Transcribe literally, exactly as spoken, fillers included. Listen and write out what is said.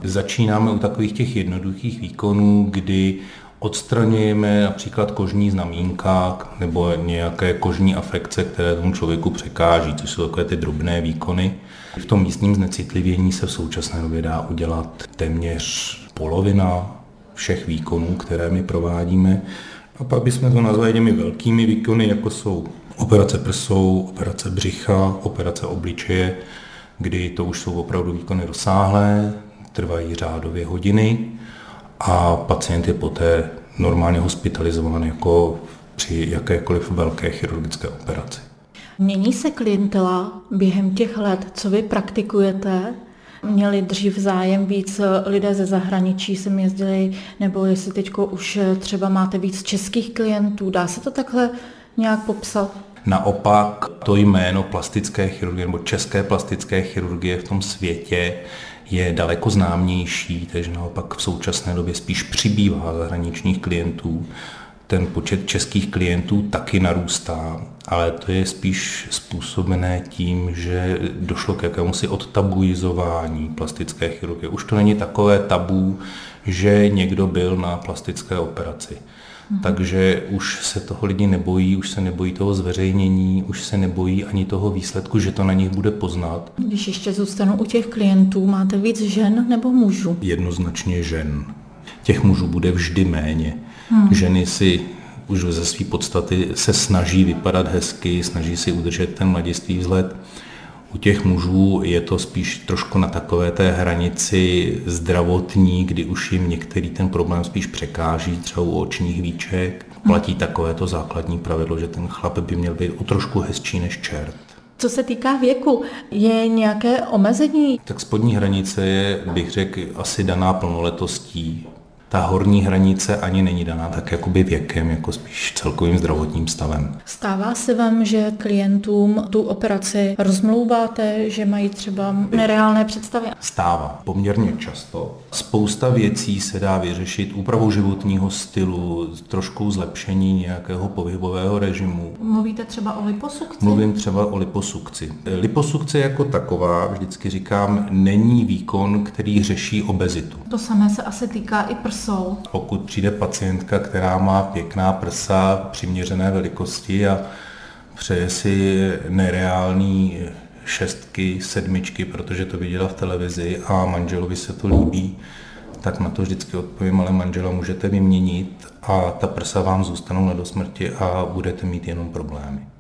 Začínáme u takových těch jednoduchých výkonů, kdy odstraňujeme například kožní znamínka nebo nějaké kožní afekce, které tomu člověku překáží, což jsou takové ty drobné výkony. V tom místním znecitlivění se v současné době dá udělat téměř polovina všech výkonů, které my provádíme. A pak bychom to nazvali těmi velkými výkony, jako jsou operace prsou, operace břicha, operace obličeje, kdy to už jsou opravdu výkony rozsáhlé, trvají řádově hodiny a pacient je poté normálně hospitalizován jako při jakékoliv velké chirurgické operaci. Mění se klientela během těch let, co vy praktikujete? Měli dřív zájem víc lidé ze zahraničí, sem jezdili, nebo jestli teď už třeba máte víc českých klientů, dá se to takhle nějak popsat? Naopak to jméno plastické chirurgie nebo české plastické chirurgie v tom světě je daleko známější, takže naopak v současné době spíš přibývá zahraničních klientů. Ten počet českých klientů taky narůstá, ale to je spíš způsobené tím, že došlo k jakémusi odtabuizování plastické chirurgie. Už to není takové tabu, že někdo byl na plastické operaci. Hmm. Takže už se toho lidi nebojí, už se nebojí toho zveřejnění, už se nebojí ani toho výsledku, že to na nich bude poznat. Když ještě zůstanu u těch klientů, máte víc žen nebo mužů? Jednoznačně žen. Těch mužů bude vždy méně. Hmm. Ženy si už ze své podstaty se snaží vypadat hezky, snaží si udržet ten mladistvý vzhled. U těch mužů je to spíš trošku na takové té hranici zdravotní, kdy už jim některý ten problém spíš překáží, třeba u očních víček. Platí takovéto základní pravidlo, že ten chlap by měl být o trošku hezčí než čert. Co se týká věku, je nějaké omezení? Tak spodní hranice je, bych řekl, asi daná plnoletostí. Ta horní hranice ani není daná tak jakoby věkem, jako spíš celkovým zdravotním stavem. Stává se vám, že klientům tu operaci rozmlouváte, že mají třeba nereálné představy? Stává poměrně často. Spousta věcí se dá vyřešit úpravou životního stylu, trošku zlepšení nějakého pohybového režimu. Mluvíte třeba o liposukci? Mluvím třeba o liposukci. Liposukce jako taková, vždycky říkám, není výkon, který řeší obezitu. To samé se asi týká i prsou. Pokud přijde pacientka, která má pěkná prsa přiměřené velikosti a přeje si nereální šestky, sedmičky, protože to viděla v televizi a manželovi se to líbí, tak na to vždycky odpovím, ale manžela můžete vyměnit a ta prsa vám zůstanou na dosmrti a budete mít jenom problémy.